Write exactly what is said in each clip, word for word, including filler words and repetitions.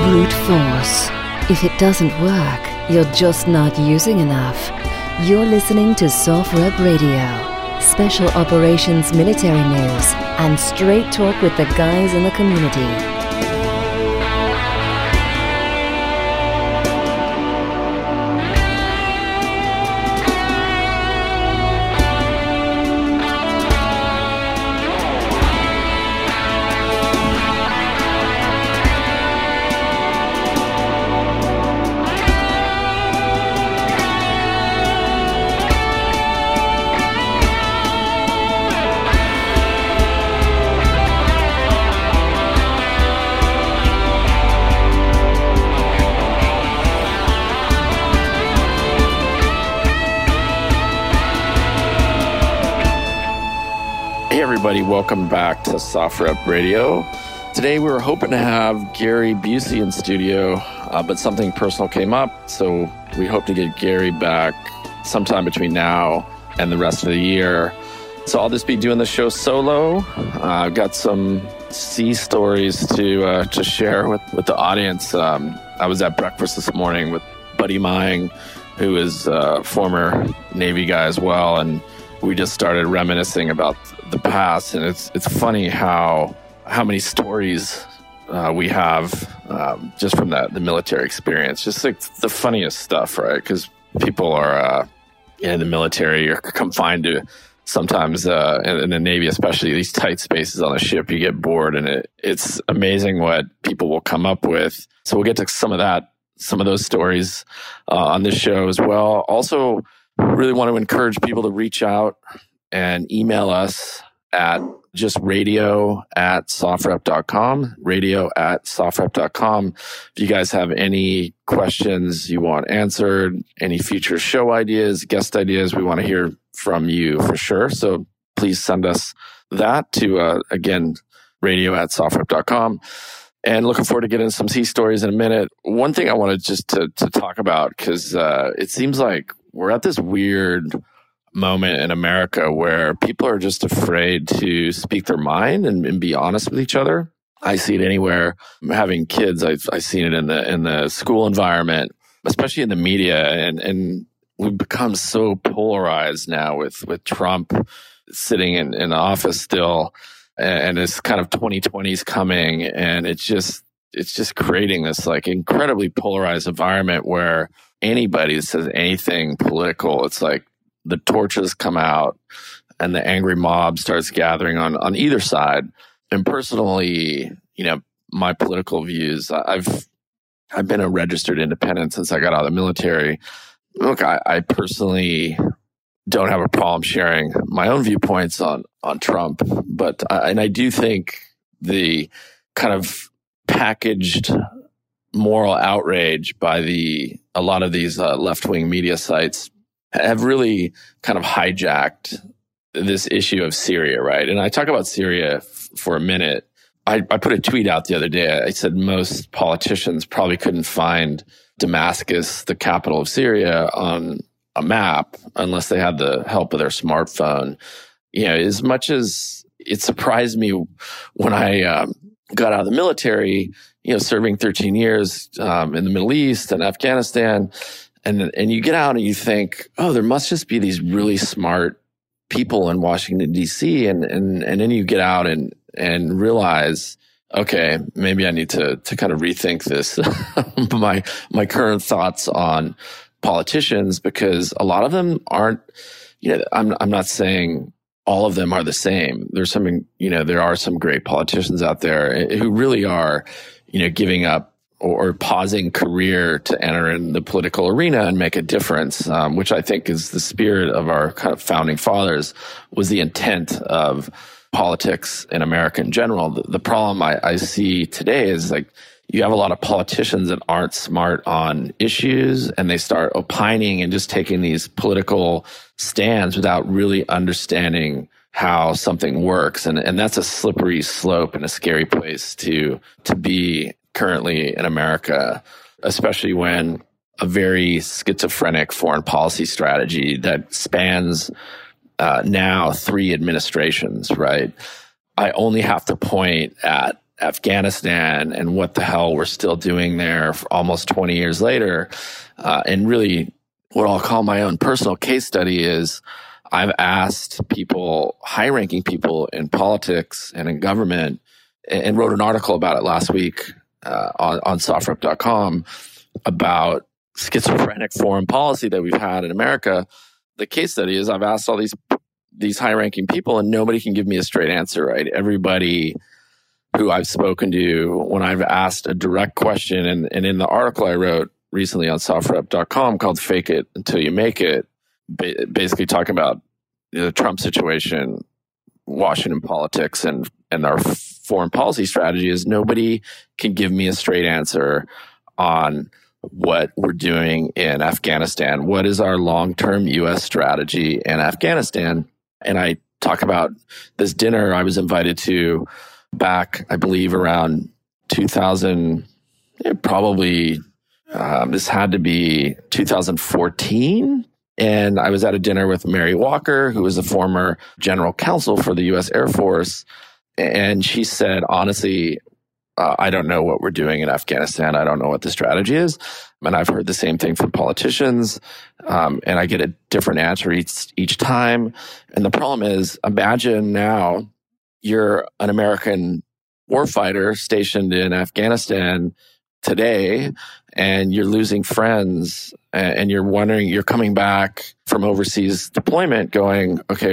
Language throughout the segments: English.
brute force. If it doesn't work, you're just not using enough. You're listening to SOFREP Radio, special operations military news, and straight talk with the guys in the community. Everybody, welcome back to SOFREP Radio. Today we were hoping to have Gary Busey in studio, uh, but something personal came up, so we hope to get Gary back sometime between now and the rest of the year. So I'll just be doing the show solo. Uh, I've got some sea stories to uh, to share with, with the audience. Um, I was at breakfast this morning with Buddy Mying, who is a former Navy guy as well, and we just started reminiscing about the past, and it's it's funny how how many stories uh, we have um, just from that the military experience. Just like the funniest stuff, right? Because people are uh, in the military are confined to sometimes uh, in, in the Navy, especially these tight spaces on the ship. You get bored, and it it's amazing what people will come up with. So we'll get to some of that, some of those stories uh, on this show as well. Also, really want to encourage people to reach out and email us at just radio at sofrep dot com, radio at sofrep dot com. If you guys have any questions you want answered, any future show ideas, guest ideas, we want to hear from you for sure. So please send us that to, uh, again, radio at sofrep dot com. And looking forward to getting some sea stories in a minute. One thing I wanted just to, to talk about, because uh, it seems like we're at this weird moment in America where people are just afraid to speak their mind and, and be honest with each other. I see it anywhere. Having kids, I've, I've seen it in the in the school environment, especially in the media, and and we've become so polarized now with with Trump sitting in, in office still, and it's kind of twenty twenty is coming, and it's just it's just creating this like incredibly polarized environment where anybody that says anything political, it's like the torches come out and the angry mob starts gathering on, on either side. And personally, you know, my political views, I've, I've been a registered independent since I got out of the military. Look, I, I personally don't have a problem sharing my own viewpoints on, on Trump, but, I, and I do think the kind of packaged moral outrage by the a lot of these uh, left-wing media sites have really kind of hijacked this issue of Syria, right? And I talk about Syria f- for a minute. I, I put a tweet out the other day. I said most politicians probably couldn't find Damascus, the capital of Syria, on a map unless they had the help of their smartphone. You know, as much as it surprised me when I um, got out of the military, you know, serving thirteen years um, in the Middle East and Afghanistan, and and you get out and you think, oh, there must just be these really smart people in Washington, D C, and and and then you get out and and realize, okay, maybe I need to to kind of rethink this, my my current thoughts on politicians, because a lot of them aren't, you know, I'm I'm not saying all of them are the same. There's some, you know, there are some great politicians out there who really are, you know, giving up or, or pausing career to enter in the political arena and make a difference, um, which I think is the spirit of our kind of founding fathers, was the intent of politics in America in general. The, the problem I, I see today is like you have a lot of politicians that aren't smart on issues, and they start opining and just taking these political stands without really understanding how something works. And, and that's a slippery slope and a scary place to, to be currently in America, especially when a very schizophrenic foreign policy strategy that spans uh, now three administrations, right? I only have to point at Afghanistan and what the hell we're still doing there for almost twenty years later. Uh, and really, what I'll call my own personal case study is I've asked people, high-ranking people in politics and in government, and, and wrote an article about it last week uh, on, on sofrep dot com about schizophrenic foreign policy that we've had in America. The case study is I've asked all these these high-ranking people, and nobody can give me a straight answer, right? Everybody who I've spoken to, when I've asked a direct question, and, and in the article I wrote recently on sofrep dot com called Fake It Until You Make It, ba- basically talking about the Trump situation, Washington politics, and, and our foreign policy strategy, is nobody can give me a straight answer on what we're doing in Afghanistan. What is our long-term U S strategy in Afghanistan? And I talk about this dinner I was invited to back, I believe, around two thousand, probably, um, this had to be two thousand fourteen. And I was at a dinner with Mary Walker, who was a former general counsel for the U S Air Force. And she said, honestly, uh, I don't know what we're doing in Afghanistan. I don't know what the strategy is. And I've heard the same thing from politicians. Um, and I get a different answer each, each time. And the problem is, imagine now, you're an American warfighter stationed in Afghanistan today, and you're losing friends, and you're wondering, you're coming back from overseas deployment going, okay,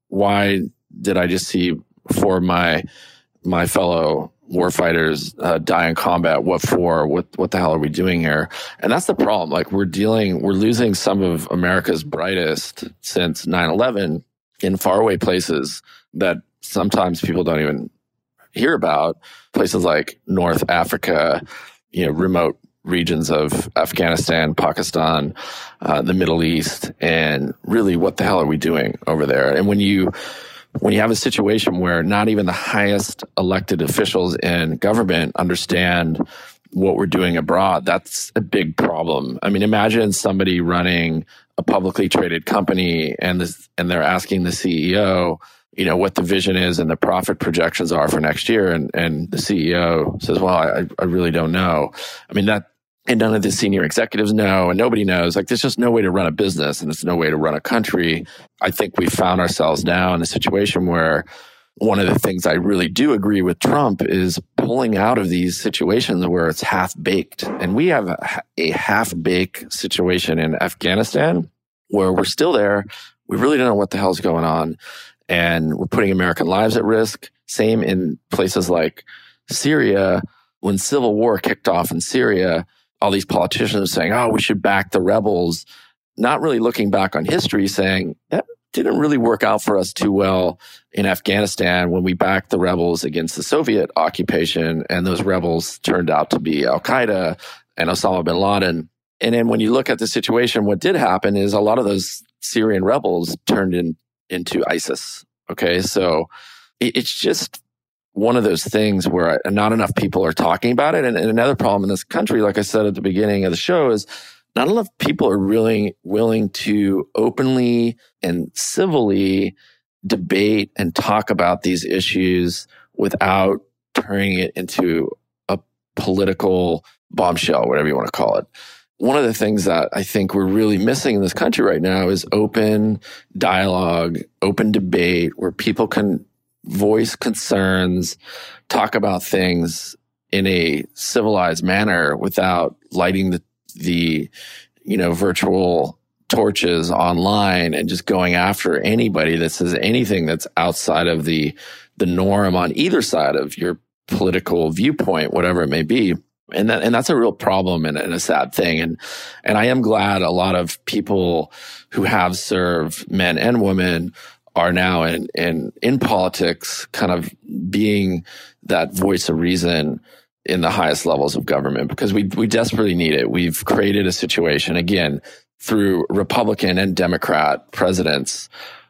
why did I just see four of my, my fellow warfighters uh, die in combat? What for? What, what the hell are we doing here? And that's the problem. Like, we're dealing, we're losing some of America's brightest since nine eleven in faraway places that sometimes people don't even hear about, places like North Africa, you know, remote regions of Afghanistan, Pakistan, uh, the Middle East, and really, what the hell are we doing over there? And when you when you have a situation where not even the highest elected officials in government understand what we're doing abroad, that's a big problem. I mean, imagine somebody running a publicly traded company, and this, and they're asking the C E O, you know, what the vision is and the profit projections are for next year. And, and the C E O says, well, I, I really don't know. I mean, that, and none of the senior executives know, and nobody knows. Like, there's just no way to run a business, and there's no way to run a country. I think we found ourselves now in a situation where one of the things I really do agree with Trump is pulling out of these situations where it's half-baked. And we have a, a half-baked situation in Afghanistan where we're still there. We really don't know what the hell's going on. And we're putting American lives at risk. Same in places like Syria. When civil war kicked off in Syria, all these politicians saying, oh, we should back the rebels, not really looking back on history, saying that didn't really work out for us too well in Afghanistan when we backed the rebels against the Soviet occupation, and those rebels turned out to be Al-Qaeda and Osama bin Laden. And then when you look at the situation, what did happen is a lot of those Syrian rebels turned in into ISIS. Okay. So it's just one of those things where not enough people are talking about it. And, and another problem in this country, like I said at the beginning of the show, is not enough people are really willing to openly and civilly debate and talk about these issues without turning it into a political bombshell, whatever you want to call it. One of the things that I think we're really missing in this country right now is open dialogue, open debate, where people can voice concerns, talk about things in a civilized manner without lighting the, the, you know, virtual torches online and just going after anybody that says anything that's outside of the, the norm on either side of your political viewpoint, whatever it may be. And that, and that's a real problem and, and a sad thing. And, and I am glad a lot of people who have served, men and women, are now in, in, in politics, kind of being that voice of reason in the highest levels of government, because we, we desperately need it. We've created a situation, again, through Republican and Democrat presidents,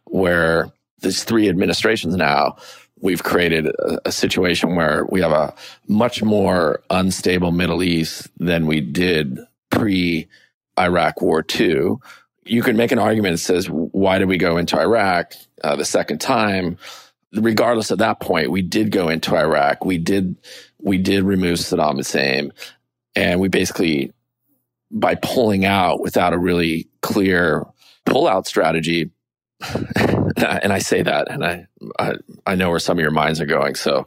where there's three administrations now. We've created a, a situation where we have a much more unstable Middle East than we did pre-Iraq War Two. You could make an argument that says, why did we go into Iraq uh, the second time? regardless of that point, we did go into Iraq. We did, we did remove Saddam Hussein. And we basically, by pulling out without a really clear pullout strategy, and I say that, and I, I, I know where some of your minds are going. So,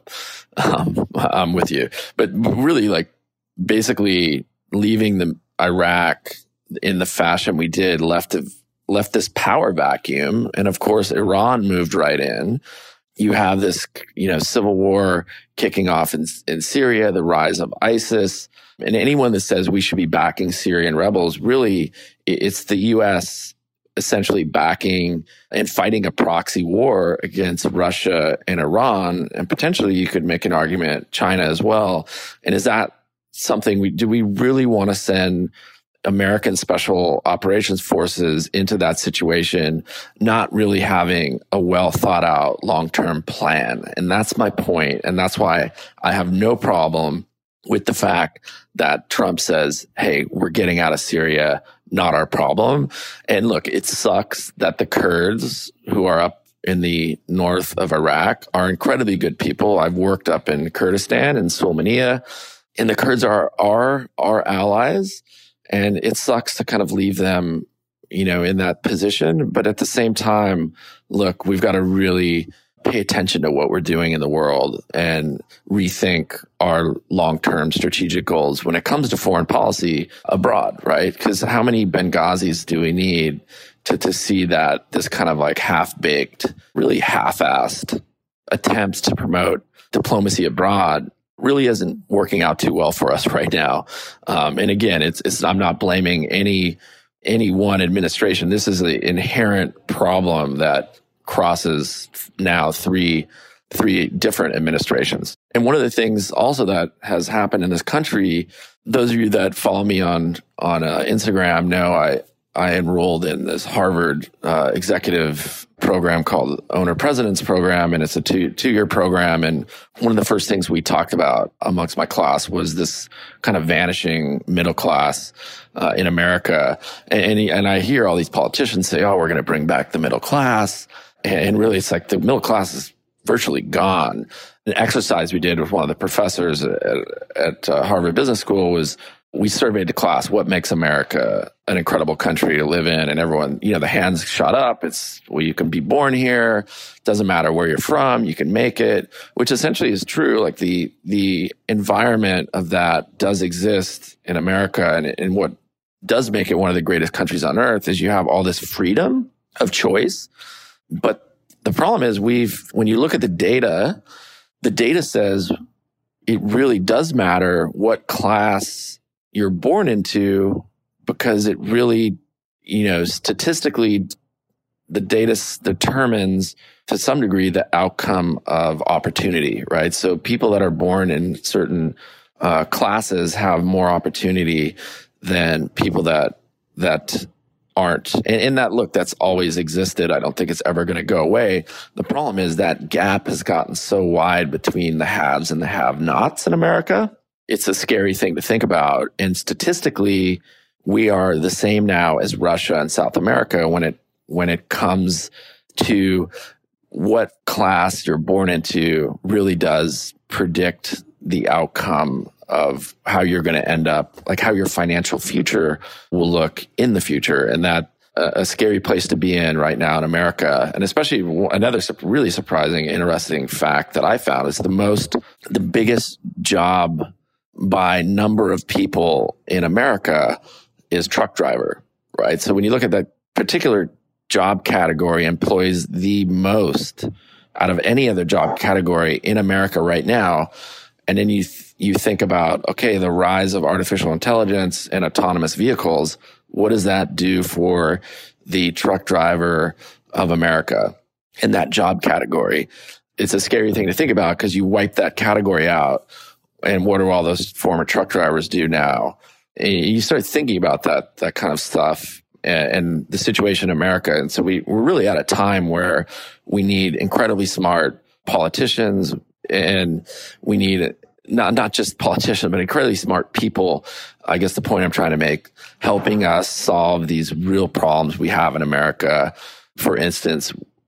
um, I'm with you, but really like basically leaving the Iraq in the fashion we did left, left this power vacuum. And of course, Iran moved right in. You have this, you know, civil war kicking off in, in Syria, the rise of ISIS. And anyone that says we should be backing Syrian rebels, really, it's the U S essentially backing and fighting a proxy war against Russia and Iran. And potentially you could make an argument, China as well. And is that something we, do we really want to send American special operations forces into that situation, not really having a well thought out long-term plan? And that's my point. And that's why I have no problem with the fact that Trump says, hey, we're getting out of Syria, not our problem. And look, it sucks that the Kurds who are up in the north of Iraq are incredibly good people. I've worked up in Kurdistan and Sulaymaniyah, and the Kurds are our, our allies. And it sucks to kind of leave them, you know, in that position. But at the same time, look, we've got to really pay attention to what we're doing in the world and rethink our long-term strategic goals when it comes to foreign policy abroad, right? Because how many Benghazis do we need to, to see that this kind of like half-baked, really half-assed attempts to promote diplomacy abroad really isn't working out too well for us right now. Um, and again, it's, it's, I'm not blaming any, any one administration. This is an inherent problem that crosses now three, three different administrations. And one of the things also that has happened in this country, those of you that follow me on, on uh, Instagram know I, I enrolled in this Harvard uh, executive program called Owner President's Program, and it's a two, two-year program. And one of the first things we talked about amongst my class was this kind of vanishing middle class uh, in America. And, and I hear all these politicians say, oh, we're going to bring back the middle class. And really, it's like the middle class is virtually gone. An exercise we did with one of the professors at, at uh, Harvard Business School was we surveyed the class, what makes America an incredible country to live in? And everyone, you know, the hands shot up. It's, well, you can be born here. Doesn't matter where you're from. You can make it, which essentially is true. Like the, the environment of that does exist in America. And, and what does make it one of the greatest countries on earth is you have all this freedom of choice. But the problem is we've, when you look at the data, the data says it really does matter what class you're born into, because it really, you know, statistically, the data determines to some degree the outcome of opportunity, right? So people that are born in certain uh, classes have more opportunity than people that, that aren't. And in that, look, that's always existed. I don't think it's ever going to go away. The problem is that gap has gotten so wide between the haves and the have-nots in America. It's a scary thing to think about. And statistically, we are the same now as Russia and South America when it, when it comes to what class you're born into really does predict the outcome of how you're going to end up, like how your financial future will look in the future. And that uh, a scary place to be in right now in America. And especially another really surprising, interesting fact that I found is the most, the biggest job by number of people in America is truck driver, right? So when you look at that particular job category, employs the most out of any other job category in America right now. And then you, th- you think about, okay, the rise of artificial intelligence and autonomous vehicles, what does that do for the truck driver of America in that job category? It's a scary thing to think about because you wipe that category out. And what do all those former truck drivers do now? And you start thinking about that, that kind of stuff and, and the situation in America. And so we, we're really at a time where we need incredibly smart politicians, and we need not, not just politicians, but incredibly smart people. I guess the point I'm trying to make, helping us solve these real problems we have in America. For instance,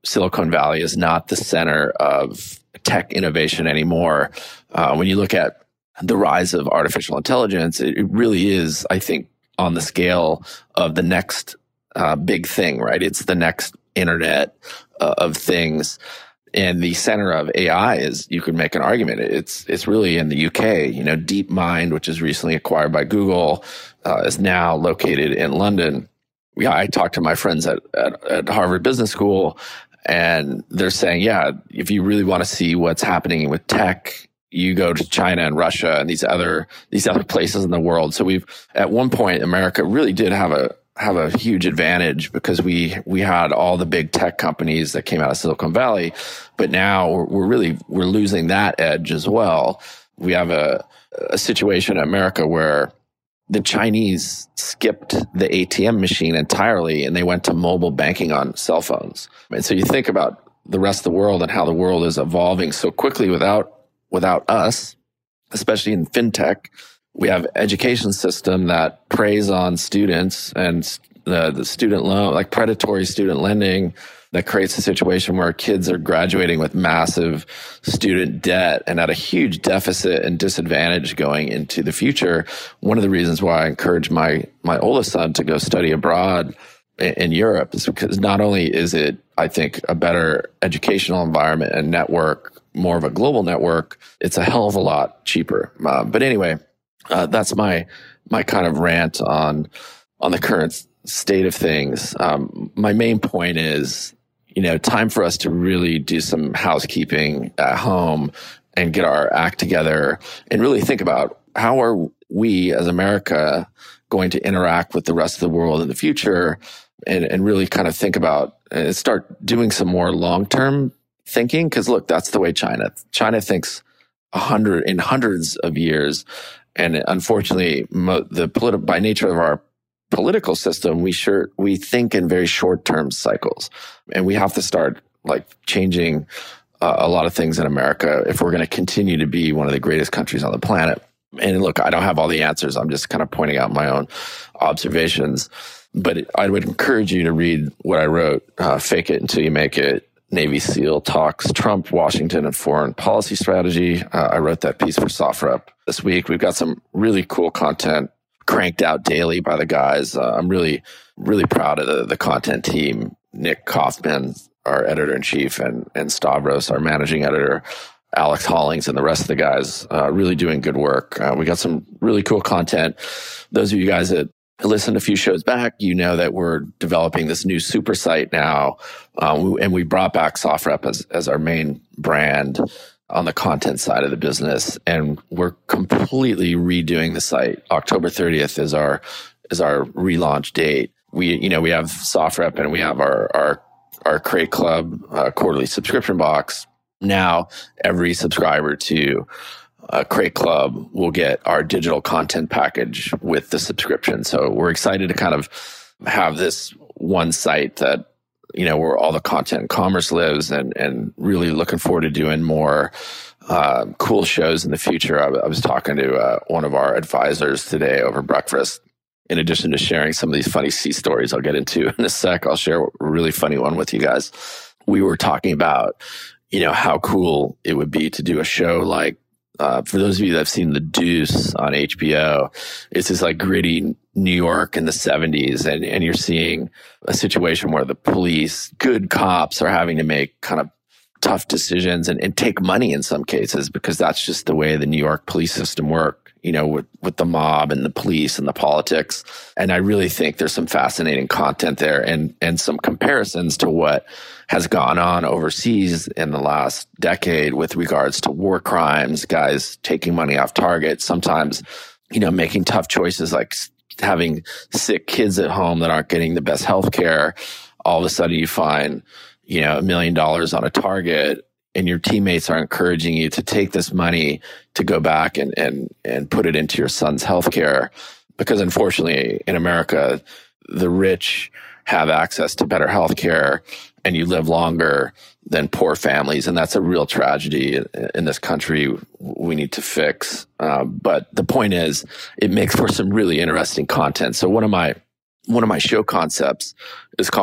Silicon Valley is not the center of tech innovation anymore. Uh, when you look at the rise of artificial intelligence, it, it really is, I think, on the scale of the next uh, big thing, right? It's the next internet uh, of things. And the center of A I is, you could make an argument, it's it's really in the U K. You know, DeepMind, which is recently acquired by Google, uh, is now located in London. Yeah, I talked to my friends at, at, at Harvard Business School, and they're saying, yeah, if you really want to see what's happening with tech, you go to China and Russia and these other these other places in the world. So we've, at one point, America really did have a have a huge advantage because we we had all the big tech companies that came out of Silicon Valley, but now we're, we're really we're losing that edge as well. We have a a situation in America where the Chinese skipped the A T M machine entirely and they went to mobile banking on cell phones. And so you think about the rest of the world and how the world is evolving so quickly without without us, especially in fintech. We have education system that preys on students and the, the student loan, like predatory student lending, that creates a situation where kids are graduating with massive student debt and at a huge deficit and disadvantage going into the future. One of the reasons why I encourage my, my oldest son to go study abroad in, in Europe is because not only is it, I think, a better educational environment and network, more of a global network, it's a hell of a lot cheaper. Uh, but anyway, Uh, that's my my kind of rant on on the current state of things. Um, my main point is, you know, time for us to really do some housekeeping at home and get our act together and really think about how are we as America going to interact with the rest of the world in the future, and, and really kind of think about and start doing some more long-term thinking. Because look, that's the way China China thinks a hundred in hundreds of years. And unfortunately, mo- the politi- by nature of our political system, we sure we think in very short-term cycles, and we have to start like changing uh, a lot of things in America if we're going to continue to be one of the greatest countries on the planet. And look, I don't have all the answers. I'm just kind of pointing out my own observations. But it, I would encourage you to read what I wrote, uh, Fake It Until You Make It. Navy SEAL talks Trump, Washington, and foreign policy strategy. Uh, I wrote that piece for SoftRep this week. We've got some really cool content cranked out daily by the guys. Uh, I'm really, really proud of the, the content team. Nick Kaufman, our editor-in-chief, and, and Stavros, our managing editor, Alex Hollings, and the rest of the guys, uh, really doing good work. Uh, we got some really cool content. Those of you guys that listened a few shows back, you know that we're developing this new super site now. Um, and we brought back SoftRep as, as our main brand on the content side of the business. And we're completely redoing the site. October thirtieth is our, is our relaunch date. We, you know, we have SoftRep and we have our, our, our Crate Club uh, quarterly subscription box. Now every subscriber to Uh, Crate Club will get our digital content package with the subscription. So we're excited to kind of have this one site that, you know, where all the content and commerce lives, and, and really looking forward to doing more uh, cool shows in the future. I, I was talking to uh, one of our advisors today over breakfast. In addition to sharing some of these funny sea stories I'll get into in a sec, I'll share a really funny one with you guys. We were talking about, you know, how cool it would be to do a show like, Uh, for those of you that have seen The Deuce on H B O, it's this like gritty New York in the seventies, and, and you're seeing a situation where the police, good cops, are having to make kind of tough decisions and, and take money in some cases, because that's just the way the New York police system works, you know, with, with the mob and the police and the politics. And I really think there's some fascinating content there, and, and some comparisons to what has gone on overseas in the last decade with regards to war crimes, guys taking money off target, sometimes, you know, making tough choices like having sick kids at home that aren't getting the best health care. All of a sudden you find, you know, a million dollars on a target, and your teammates are encouraging you to take this money to go back and, and, and put it into your son's healthcare. Because unfortunately in America, the rich have access to better healthcare and you live longer than poor families. And that's a real tragedy in, in this country we need to fix. Um, but the point is, it makes for some really interesting content. So one of my, one of my show concepts is called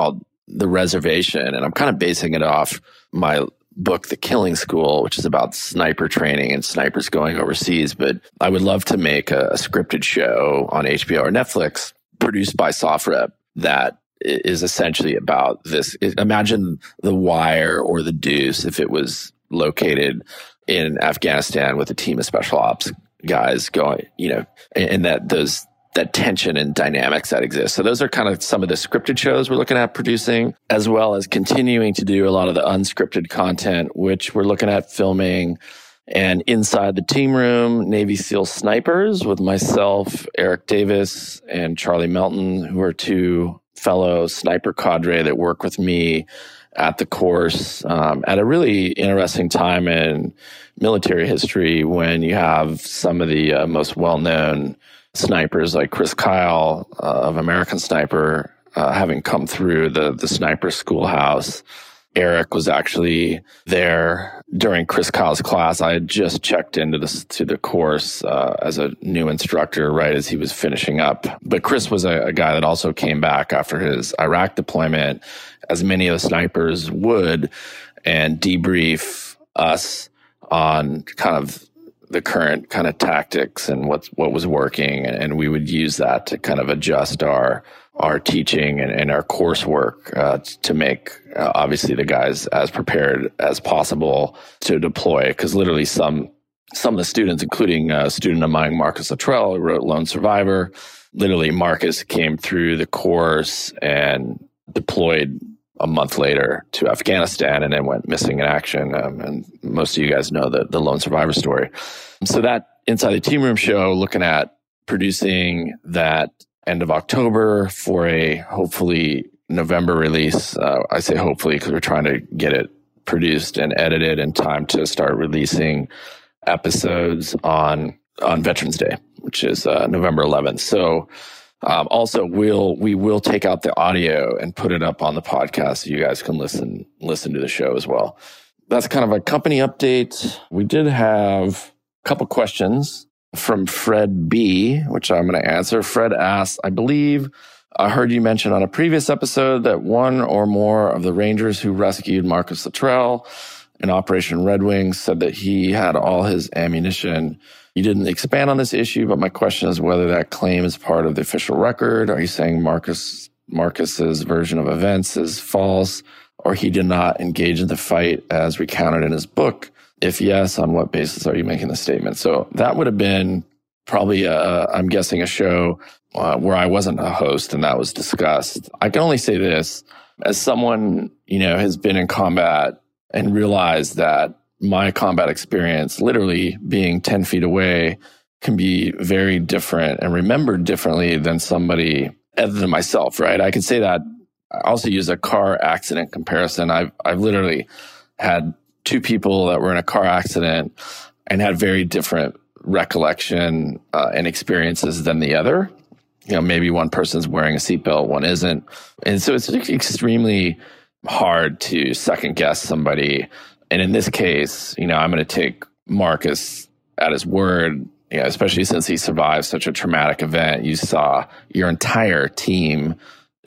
the reservation, and I'm kind of basing it off my book, The Killing School, which is about sniper training and snipers going overseas. But I would love to make a, a scripted show on H B O or Netflix produced by SOFREP that is essentially about this. Imagine The Wire or The Deuce if it was located in Afghanistan with a team of special ops guys going, you know, and that those that tension and dynamics that exist. So those are kind of some of the scripted shows we're looking at producing, as well as continuing to do a lot of the unscripted content, which we're looking at filming. And Inside the Team Room, Navy SEAL Snipers with myself, Eric Davis, and Charlie Melton, who are two fellow sniper cadre that work with me at the course um, at a really interesting time in military history when you have some of the uh, most well-known snipers like Chris Kyle uh, of American Sniper uh, having come through the, the sniper schoolhouse. Eric was actually there during Chris Kyle's class. I had just checked into this to the course uh, as a new instructor right as he was finishing up. But Chris was a, a guy that also came back after his Iraq deployment, as many of the snipers would, and debrief us on kind of the current kind of tactics and what's what was working, and, and we would use that to kind of adjust our our teaching and, and our coursework uh, to make uh, obviously the guys as prepared as possible to deploy. Because literally some some of the students, including a student of mine, Marcus Luttrell, who wrote Lone Survivor, literally Marcus came through the course and deployed a month later to Afghanistan and then went missing in action. Um, and most of you guys know the, the Lone Survivor story. So that Inside the Team Room show, looking at producing that end of October for a hopefully November release. Uh, I say hopefully because we're trying to get it produced and edited in time to start releasing episodes on on Veterans Day, which is uh, November eleventh. So Um, also, we'll we will take out the audio and put it up on the podcast so you guys can listen listen to the show as well. That's kind of a company update. We did have a couple questions from Fred B, which I'm going to answer. Fred asks, I believe I heard you mention on a previous episode that one or more of the Rangers who rescued Marcus Luttrell in Operation Red Wings said that he had all his ammunition. You didn't expand on this issue, but my question is whether that claim is part of the official record. Are you saying Marcus Marcus's version of events is false, or he did not engage in the fight as recounted in his book? If yes, on what basis are you making the statement? So that would have been probably, a, I'm guessing, a show uh, where I wasn't a host and that was discussed. I can only say this, as someone, you know, has been in combat and realized that my combat experience, literally being ten feet away, can be very different and remembered differently than somebody other than myself, right? I can say that. I also use a car accident comparison. I've, I've literally had two people that were in a car accident and had very different recollection uh, and experiences than the other. You know, maybe one person's wearing a seatbelt, one isn't. And so it's extremely hard to second guess somebody. And in this case, you know, I'm going to take Marcus at his word, you know, especially since he survived such a traumatic event. You saw your entire team,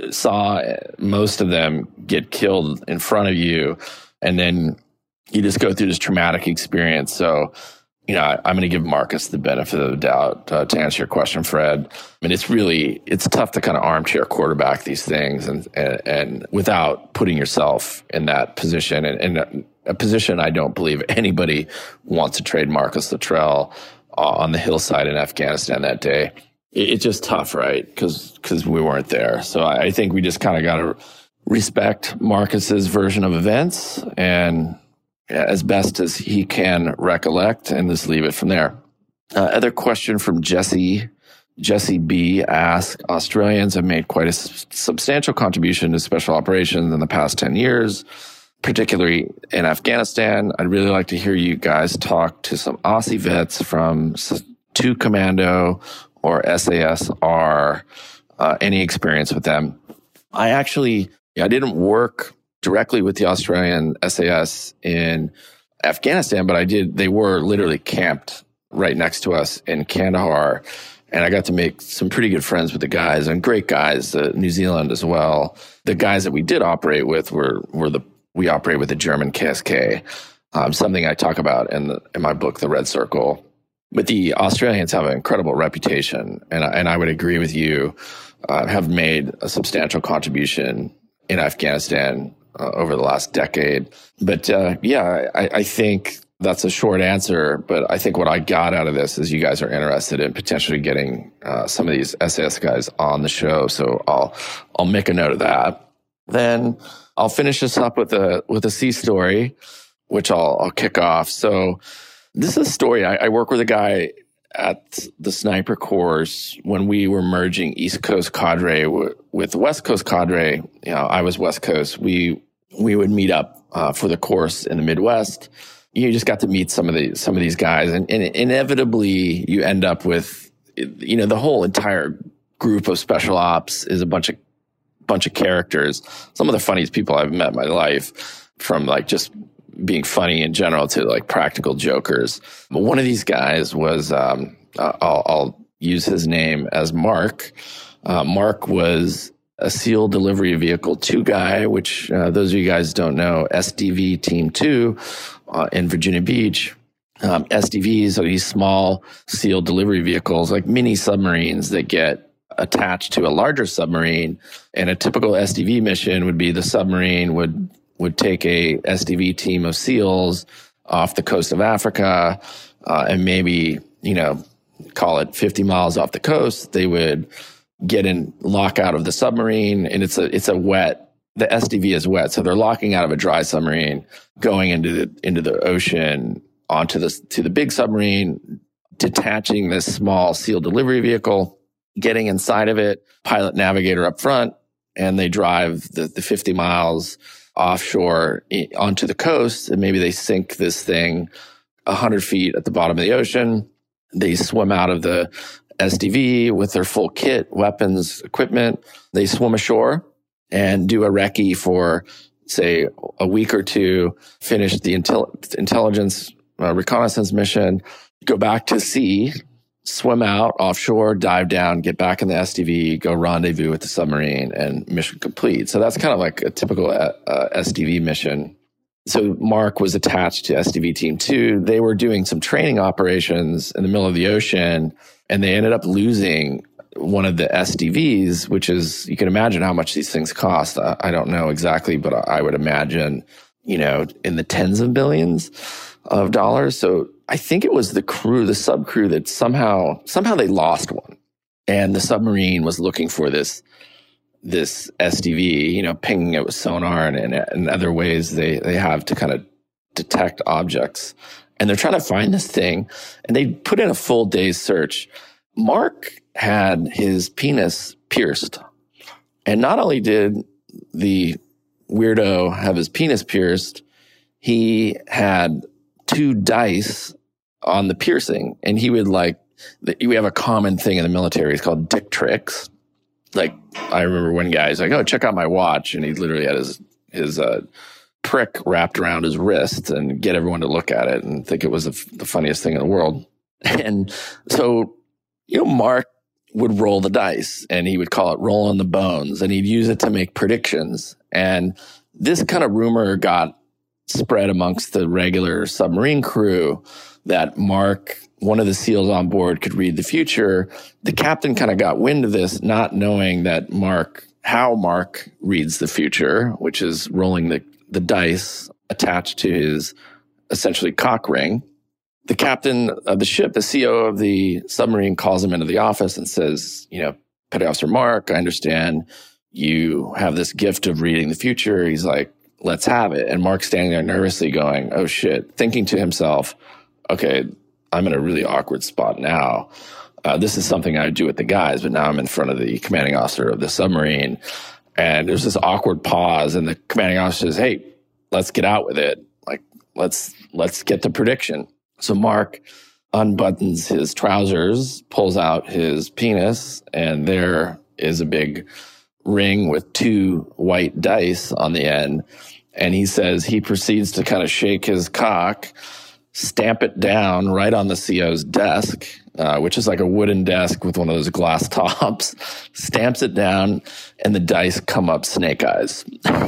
saw most of them get killed in front of you, and then you just go through this traumatic experience. So, you know, I, I'm going to give Marcus the benefit of the doubt uh, to answer your question, Fred. I mean, it's really, it's tough to kind of armchair quarterback these things and and, and without putting yourself in that position. And, and a position I don't believe anybody wants to trade Marcus Luttrell uh, on the hillside in Afghanistan that day. It, it's just tough, right? Because because we weren't there. So I, I think we just kind of got to respect Marcus's version of events and yeah, as best as he can recollect, and just leave it from there. Uh, other question from Jesse. Jesse B asks, Australians have made quite a s- substantial contribution to special operations in the past ten years. Particularly in Afghanistan. I'd really like to hear you guys talk to some Aussie vets from two Commando or S A S R, uh, any experience with them. I actually, I didn't work directly with the Australian S A S in Afghanistan, but I did, they were literally camped right next to us in Kandahar. And I got to make some pretty good friends with the guys, and great guys, uh, New Zealand as well. The guys that we did operate with were were the we operate with the German K S K, um, something I talk about in the, in my book, The Red Circle. But the Australians have an incredible reputation, and and I would agree with you, uh, have made a substantial contribution in Afghanistan uh, over the last decade. But uh, yeah, I, I think that's a short answer, but I think what I got out of this is you guys are interested in potentially getting uh, some of these S A S guys on the show. So I'll I'll make a note of that. Then I'll finish this up with a with a sea story, which I'll I'll kick off. So this is a story. I, I work with a guy at the Sniper course when we were merging East Coast cadre w- with West Coast cadre. You know, I was West Coast. We we would meet up uh, for the course in the Midwest. You just got to meet some of the some of these guys, and, and inevitably you end up with, you know, the whole entire group of special ops is a bunch of bunch of characters. Some of the funniest people I've met in my life, from like just being funny in general to like practical jokers. But one of these guys was, um, I'll, I'll use his name as Mark. Uh, Mark was a SEAL delivery vehicle two guy, which uh, those of you guys don't know, S D V Team two uh, in Virginia Beach. Um, S D Vs are these small SEAL delivery vehicles, like mini submarines that get attached to a larger submarine. And a typical S D V mission would be the submarine would would take a S D V team of SEALs off the coast of Africa, uh, and maybe, you know, call it fifty miles off the coast. They would get in, lock out of the submarine, and it's a it's a wet. The S D V is wet, so they're locking out of a dry submarine, going into the into the ocean onto the to the big submarine, detaching this small SEAL delivery vehicle, getting inside of it, pilot navigator up front, and they drive the, the fifty miles offshore onto the coast, and maybe they sink this thing one hundred feet at the bottom of the ocean. They swim out of the S D V with their full kit, weapons, equipment. They swim ashore and do a recce for, say, a week or two, finish the intel- intelligence uh, reconnaissance mission, go back to sea, swim out offshore, dive down, get back in the S D V, go rendezvous with the submarine, and mission complete. So that's kind of like a typical uh, uh, S D V mission. So Mark was attached to S D V Team two. They were doing some training operations in the middle of the ocean, and they ended up losing one of the S D Vs, which is, you can imagine how much these things cost. I, I don't know exactly, but I would imagine, you know, in the tens of billions of dollars. So I think it was the crew, the sub crew, that somehow, somehow they lost one. And the submarine was looking for this, this S D V, you know, pinging it with sonar and, and, and other ways they, they have to kind of detect objects. And they're trying to find this thing, and they put in a full day's search. Mark had his penis pierced. And not only did the weirdo have his penis pierced, he had two dice on the piercing. And he would like, we have a common thing in the military. It's called dick tricks. Like, I remember one guy's like, oh, check out my watch. And he literally had his, his, uh, prick wrapped around his wrist and get everyone to look at it and think it was the, f- the funniest thing in the world. And so, you know, Mark would roll the dice, and he would call it rolling the bones, and he'd use it to make predictions. And this kind of rumor got spread amongst the regular submarine crew that Mark, one of the SEALs on board, could read the future. The captain kind of got wind of this, not knowing that Mark, how Mark reads the future, which is rolling the, the dice attached to his essentially cock ring. The captain of the ship, the C O of the submarine, calls him into the office and says, you know, Petty Officer Mark, I understand you have this gift of reading the future. He's like, let's have it. And Mark's standing there nervously going, oh shit, thinking to himself, okay, I'm in a really awkward spot now. Uh, this is something I do with the guys, but now I'm in front of the commanding officer of the submarine. And there's this awkward pause, and the commanding officer says, hey, let's get out with it. Like, let's, let's get the prediction. So Mark unbuttons his trousers, pulls out his penis, and there is a big ring with two white dice on the end. And he says he proceeds to kind of shake his cock, stamp it down right on the C O's desk, uh, which is like a wooden desk with one of those glass tops, stamps it down, and the dice come up snake eyes.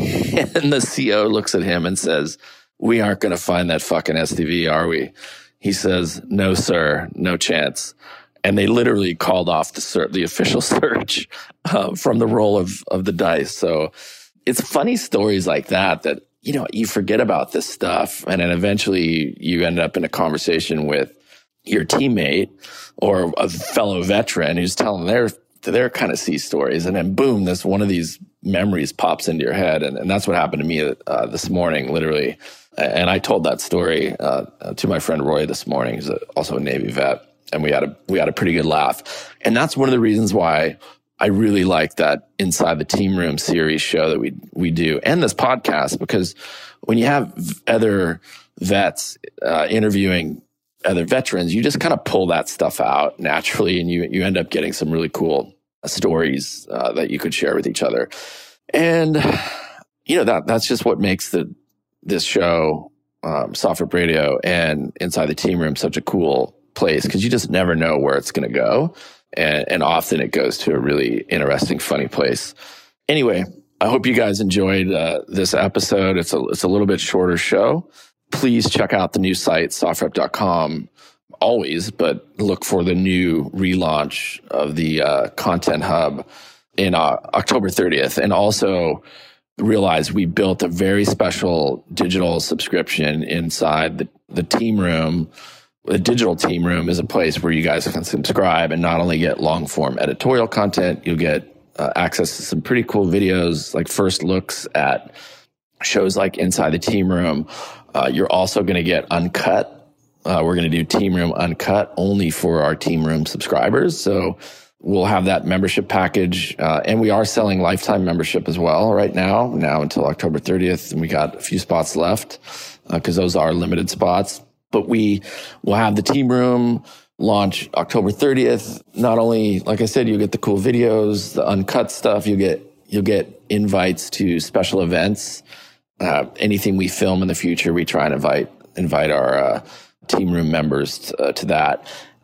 And the C E O looks at him and says, "We aren't going to find that fucking S T V, are we?" He says, "No, sir, no chance." And they literally called off the ser- the official search uh, from the roll of, of the dice. So it's funny stories like that that, you know, you forget about this stuff. And then eventually you end up in a conversation with your teammate or a fellow veteran who's telling their their kind of sea stories. And then boom, this one of these memories pops into your head. And, and that's what happened to me uh, this morning, literally. And I told that story uh, to my friend Roy this morning. He's a, also a Navy vet. And we had a we had a pretty good laugh. And that's one of the reasons why I really like that Inside the Team Room series show that we we do, and this podcast, because when you have other vets uh, interviewing other veterans, you just kind of pull that stuff out naturally, and you you end up getting some really cool stories uh, that you could share with each other. And you know that that's just what makes the this show, um, SOFREP Radio and Inside the Team Room, such a cool place, because you just never know where it's going to go. And, and often it goes to a really interesting, funny place. Anyway, I hope you guys enjoyed uh, this episode. It's a, it's a little bit shorter show. Please check out the new site, sofrep dot com, always, but look for the new relaunch of the uh, Content Hub in uh, October thirtieth. And also realize we built a very special digital subscription inside the, the Team Room. The digital Team Room is a place where you guys can subscribe and not only get long form editorial content, you'll get uh, access to some pretty cool videos, like first looks at shows like Inside the Team Room. Uh, you're also going to get Uncut. Uh, we're going to do Team Room Uncut only for our Team Room subscribers. So we'll have that membership package. Uh, and we are selling lifetime membership as well right now, now until October thirtieth. And we got a few spots left because uh, those are limited spots. But we will have the Team Room launch October thirtieth. Not only, like I said, you'll get the cool videos, the uncut stuff. You'll get you'll get invites to special events. Uh, anything we film in the future, we try and invite invite our uh, Team Room members to, uh, to that.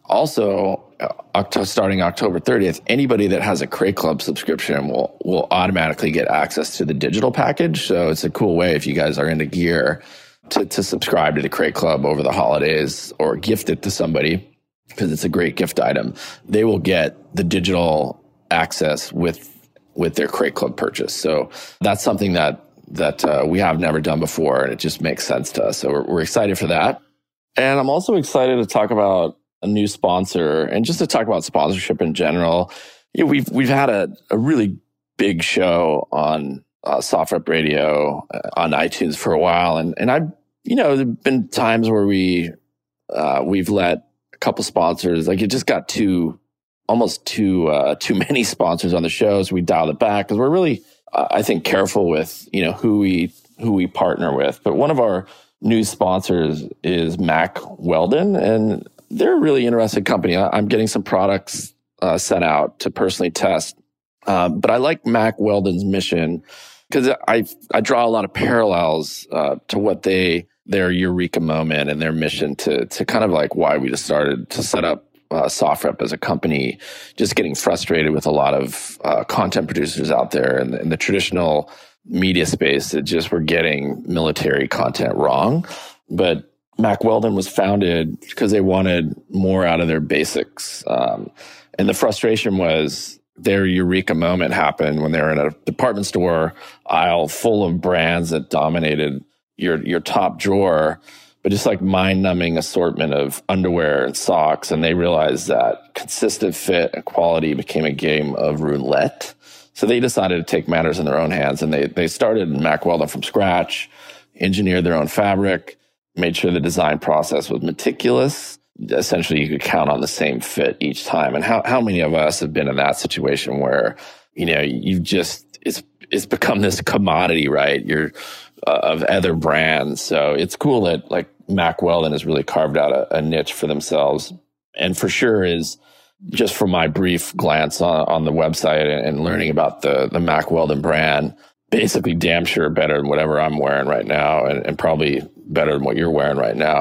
Also, uh, October, starting October thirtieth, anybody that has a Crate Club subscription will will automatically get access to the digital package. So it's a cool way if you guys are into gear To, to subscribe to the Crate Club over the holidays or gift it to somebody, because it's a great gift item. They will get the digital access with with their Crate Club purchase. So that's something that that uh, we have never done before, and it just makes sense to us. So we're, we're excited for that. And I'm also excited to talk about a new sponsor and just to talk about sponsorship in general. You know, we've we've had a, a really big show on Uh, SOFREP Radio uh, on iTunes for a while. And, and I've, you know, there've been times where we, uh, we've let a couple sponsors, like it just got too, almost too, uh, too many sponsors on the show. So we dialed it back because we're really, uh, I think, careful with, you know, who we, who we partner with. But one of our new sponsors is Mack Weldon, and they're a really interesting company. I, I'm getting some products uh, sent out to personally test. Um, but I like Mack Weldon's mission, because I I draw a lot of parallels uh, to what they their eureka moment and their mission to to kind of like why we just started to set up uh, SOFREP as a company. Just getting frustrated with a lot of uh, content producers out there in the, in the traditional media space that just were getting military content wrong. But Mack Weldon was founded because they wanted more out of their basics, um, and the frustration was their eureka moment happened when they were in a department store aisle full of brands that dominated your your top drawer, but just like mind-numbing assortment of underwear and socks. And they realized that consistent fit and quality became a game of roulette. So they decided to take matters in their own hands, and they they started Mack Weldon from scratch, engineered their own fabric, made sure the design process was meticulous. Essentially, you could count on the same fit each time. And how, how many of us have been in that situation where, you know, you've just, it's, it's become this commodity, right? You're uh, of other brands. So it's cool that like Mack Weldon has really carved out a, a niche for themselves. And for sure is, just from my brief glance on, on the website and, and learning about the, the Mack Weldon brand, basically damn sure better than whatever I'm wearing right now, and, and probably better than what you're wearing right now.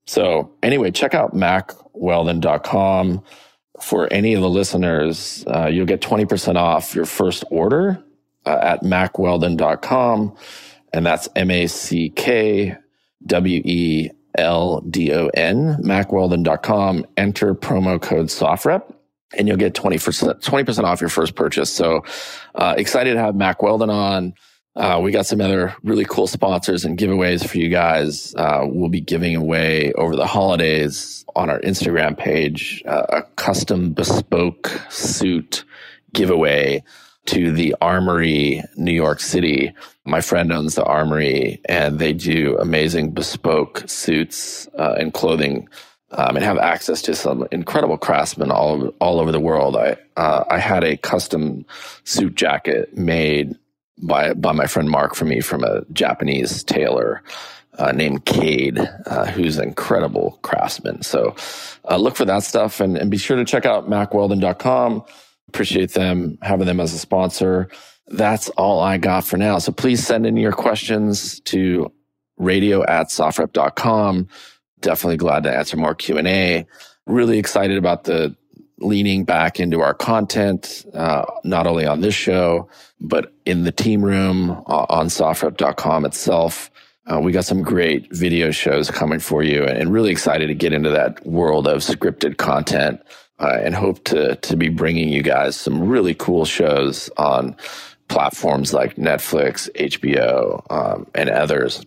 So anyway, check out mac weldon dot com. For any of the listeners, uh, you'll get twenty percent off your first order uh, at mac weldon dot com. And that's M A C K W E L D O N, mac weldon dot com. Enter promo code SOFREP, and you'll get twenty percent, twenty percent off your first purchase. So uh, excited to have Mac Weldon on. Uh, we got some other really cool sponsors and giveaways for you guys. Uh, we'll be giving away over the holidays on our Instagram page uh, a custom bespoke suit giveaway to the Armory, New York City. My friend owns the Armory, and they do amazing bespoke suits uh, and clothing, um, and have access to some incredible craftsmen all over, all over the world. I uh, I had a custom suit jacket made by by my friend Mark for me from a Japanese tailor uh, named Cade, uh, who's an incredible craftsman. So uh, look for that stuff, and, and be sure to check out mac weldon dot com. Appreciate them, having them as a sponsor. That's all I got for now. So please send in your questions to radio at sofrep dot com. Definitely glad to answer more Q and A. Really excited about the leaning back into our content, uh, not only on this show, but in the team room uh, on sofrep dot com itself. Uh, we got some great video shows coming for you, and really excited to get into that world of scripted content, uh, and hope to to be bringing you guys some really cool shows on platforms like Netflix, H B O, um, and others.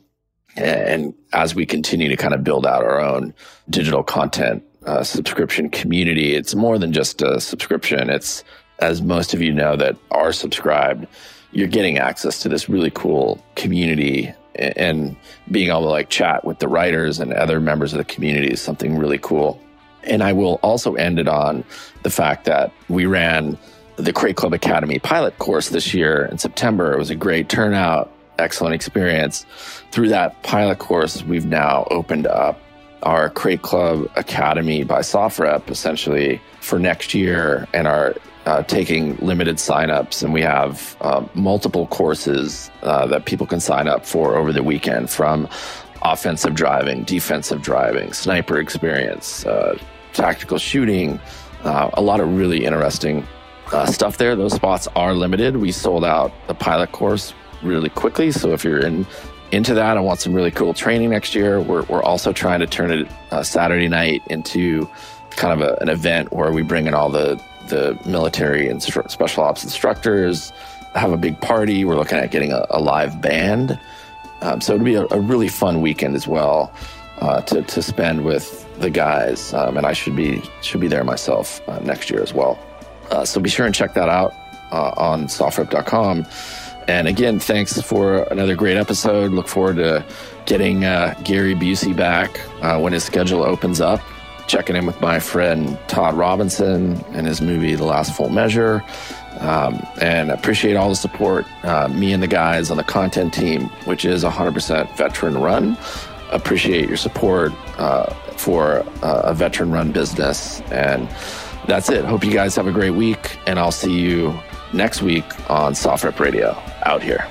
And as we continue to kind of build out our own digital content uh, subscription community, it's more than just a subscription. It's, as most of you know that are subscribed, you're getting access to this really cool community, and being able to like chat with the writers and other members of the community is something really cool. And I will also end it on the fact that we ran the Crate Club Academy pilot course this year in September. It was a great turnout, excellent experience. Through that pilot course, we've now opened up our Crate Club Academy by SOFREP essentially for next year, and are uh, taking limited signups. And we have uh, multiple courses uh, that people can sign up for over the weekend, from offensive driving, defensive driving, sniper experience, uh, tactical shooting, uh, a lot of really interesting uh, stuff there. Those spots are limited. We sold out the pilot course really quickly. So if you're in into that and want some really cool training next year, we're we're also trying to turn it uh, Saturday night into kind of a, an event where we bring in all the the military and instru- special ops instructors, have a big party. We're looking at getting a, a live band. Um, so it'll be a, a really fun weekend as well uh, to to spend with the guys, um, and I should be should be there myself uh, next year as well. Uh, so be sure and check that out uh, on sofrep dot com. And again, thanks for another great episode. Look forward to getting uh, Gary Busey back uh, when his schedule opens up. Checking in with my friend Todd Robinson and his movie The Last Full Measure. Um, and appreciate all the support. Uh, me and the guys on the content team, which is one hundred percent veteran run. Appreciate your support uh, for uh, a veteran run business. And that's it. Hope you guys have a great week, and I'll see you next week on SOFREP Radio. Out here.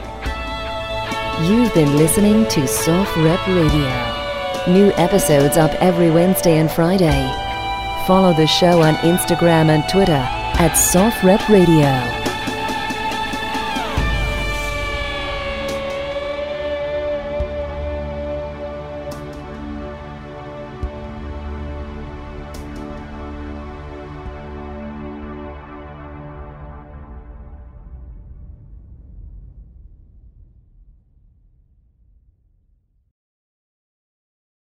You've been listening to SOFREP Radio. New episodes up every Wednesday and Friday. Follow the show on Instagram and Twitter at SOFREP Radio.